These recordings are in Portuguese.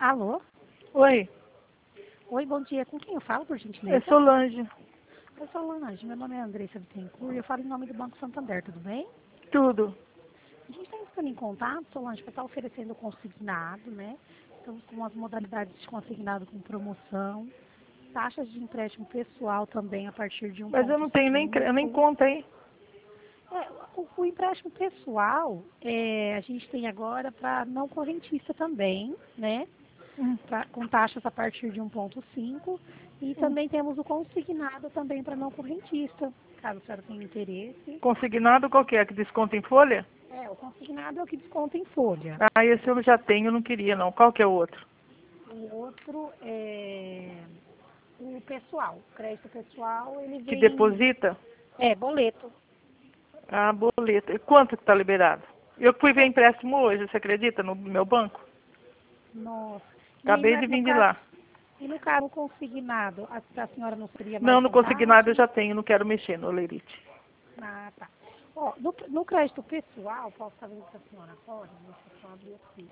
Alô? Oi, Oi, bom dia. Com quem eu falo, por é gentileza? Solange. Eu sou Lange, meu nome é Andressa Bittencourt e eu falo em nome do Banco Santander, tudo bem? Tudo. A gente está entrando em contato, Solange, para estar oferecendo consignado, né? Estamos com as modalidades de consignado com promoção, taxas de empréstimo pessoal também a partir de Mas eu não tenho eu nem 1,5. conta, hein? O empréstimo pessoal, a gente tem agora para não correntista também, né? Hum, Com taxas a partir de 1,5 e hum. também temos o consignado também para não correntista, caso a senhora tenha interesse. Consignado qual que é? Que desconta em folha? O consignado é o que desconta em folha. Ah, esse eu já tenho, não queria não. Qual que é o outro? O outro é o pessoal. O crédito pessoal, ele Que vem, deposita? boleto. Ah, boleto. E quanto que está liberado? Eu fui ver É, empréstimo hoje, você acredita? No meu banco. nossa. E aí, Acabei de no vir de caso, lá. o consignado, a senhora não seria mais Não, no consignado eu vantagens? já tenho, não quero mexer no Olerite. Ah, tá. Ó, no crédito pessoal, posso estar vendo que a senhora pode? Deixa eu só abrir aqui.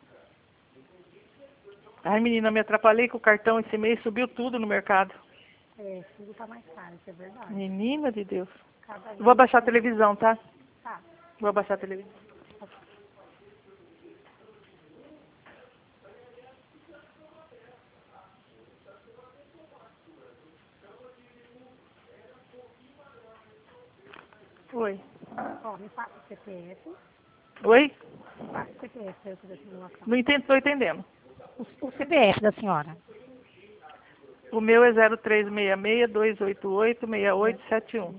Ai, menina, me atrapalhei com o cartão esse mês, subiu tudo no mercado. Tudo tá mais caro, isso é verdade. Menina de Deus. Cada Vou vez abaixar a que... televisão, tá? Tá. Vou abaixar a televisão. Oi. Ó, me passa o CPF. Oi? Passa o CPF para eu fazer a simulação. Não entendo, estou entendendo. O CPF da senhora. O meu é 0366-288-6871.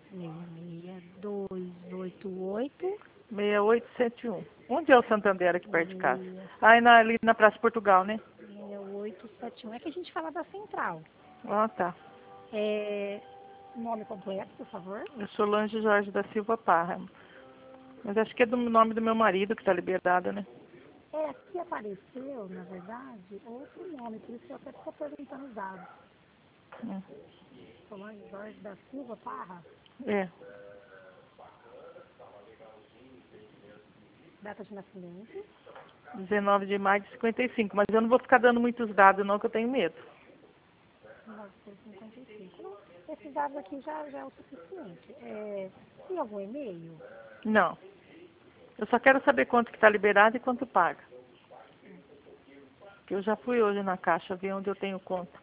66288 6871. Onde é o Santander aqui perto de casa? 6- Ah, ali na Praça Portugal, né? 6871. É que a gente fala da central. Ah, tá. É, nome completo, por favor. Eu sou Lange Jorge da Silva Parra. Mas acho que é do nome do meu marido que está liberado, né? Aqui apareceu, na verdade, outro nome, por isso que eu até estou perguntando os dados. Hum. Solange Jorge da Silva Parra, É. data de nascimento. 19 de maio de 55. Mas eu não vou ficar dando muitos dados, não, que eu tenho medo. 1955. Não, esses dados aqui já é o suficiente. Tem algum e-mail? Não. Eu só quero saber quanto que está liberado e quanto paga. Porque eu já fui hoje na caixa ver onde eu tenho conta.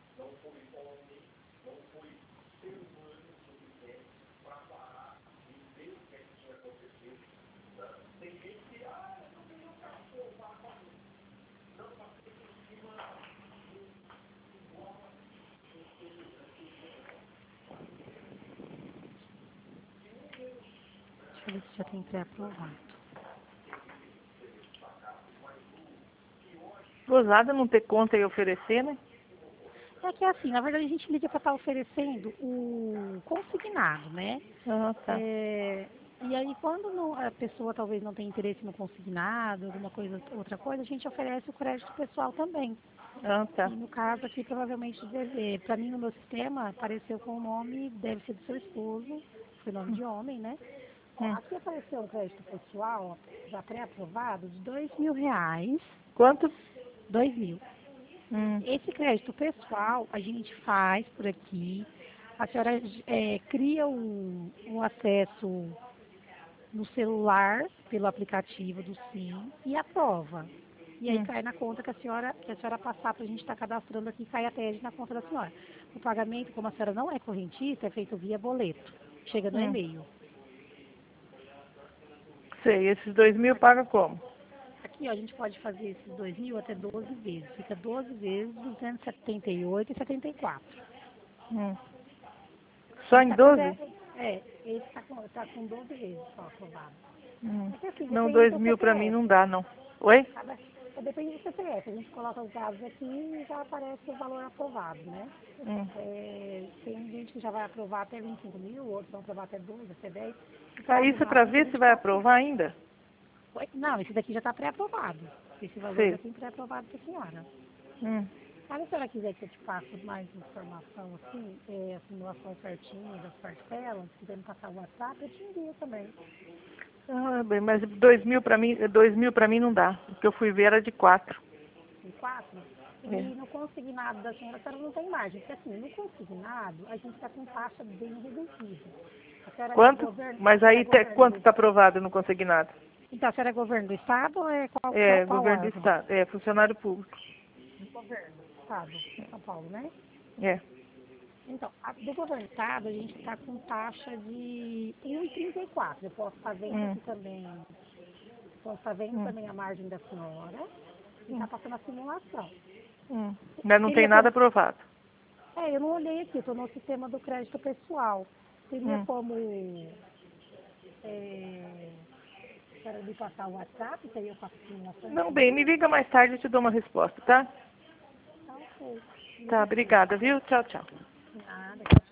Deixa eu ver se já tem pré-aprovado. Gozada não ter conta e oferecer, né? É que assim, na verdade a gente liga para estar oferecendo o consignado, né? Ah, tá. E aí quando a pessoa talvez não tenha interesse no consignado, alguma coisa, outra coisa, a gente oferece o crédito pessoal também. Ah, E tá. no caso aqui, provavelmente, para mim no meu sistema, apareceu com o nome, deve ser do seu esposo, foi nome de homem, né? Ó, Hum. aqui apareceu um crédito pessoal, já pré-aprovado, de R$ 2.000. Quanto? 2.000. Hum. Esse crédito pessoal a gente faz por aqui. A senhora cria um acesso no celular pelo aplicativo do SIM e aprova. E aí Hum. cai na conta que a senhora passar para a gente estar cadastrando aqui, cai a TED na conta da senhora. O pagamento, como a senhora não é correntista, é feito via boleto. Chega no Hum. e-mail. Sei, esses 2.000 paga como? Aqui, ó, a gente pode fazer esses 2.000 até 12 vezes. Fica 12 vezes 278,74. Hum. Se Só em está com 12? 10, esse está com 12 vezes só aprovado. Hum. É que assim, Não, depende do seu 2.000 pra mim não CPF. dá, não. Oi? Depende do CPF. A gente coloca os dados aqui e já aparece o valor aprovado, né? Hum. Tem gente que já vai aprovar até 25.000, outros vão aprovar até 2, até 10. O Ah, prazo isso é pra máximo é ver se vai 24 horas. aprovar ainda? Não, esse daqui já está pré-aprovado. Esse valor já Sei. tem pré-aprovado para a senhora. Hum. Mas se a senhora quiser que eu te passe mais informação, assim, a simulação certinha das parcelas, se quiser me passar o WhatsApp, eu te envio também. Ah, bem, mas 2.000 pra mim não dá. O que eu fui ver era de 4. 34, É. e no consignado da senhora não tem margem. Porque assim, no consignado, a gente está com taxa bem reduzida. A senhora Quanto? é governo, Mas a senhora aí é governo quanto do, está aprovado no consignado? então, a senhora é governo do Estado ou é É, qual governo do órgão? Estado. É, funcionário público. Governo do Estado, São Paulo, né? É. Então, do governo do Estado, a gente está com taxa de 1,34. Eu posso estar vendo Hum. aqui também, posso estar vendo Hum. também a margem da senhora e está passando a simulação. Ainda não tem Teria nada como, aprovado. eu não olhei aqui, estou no sistema do crédito pessoal. Teria Hum. como para me passar o WhatsApp, que aí eu faço a simulação e Não, te bem, me mando? liga mais tarde e te dou uma resposta, tá? Tá ok. Tá, Ligo sim. obrigada, viu? Tchau, tchau. Nada.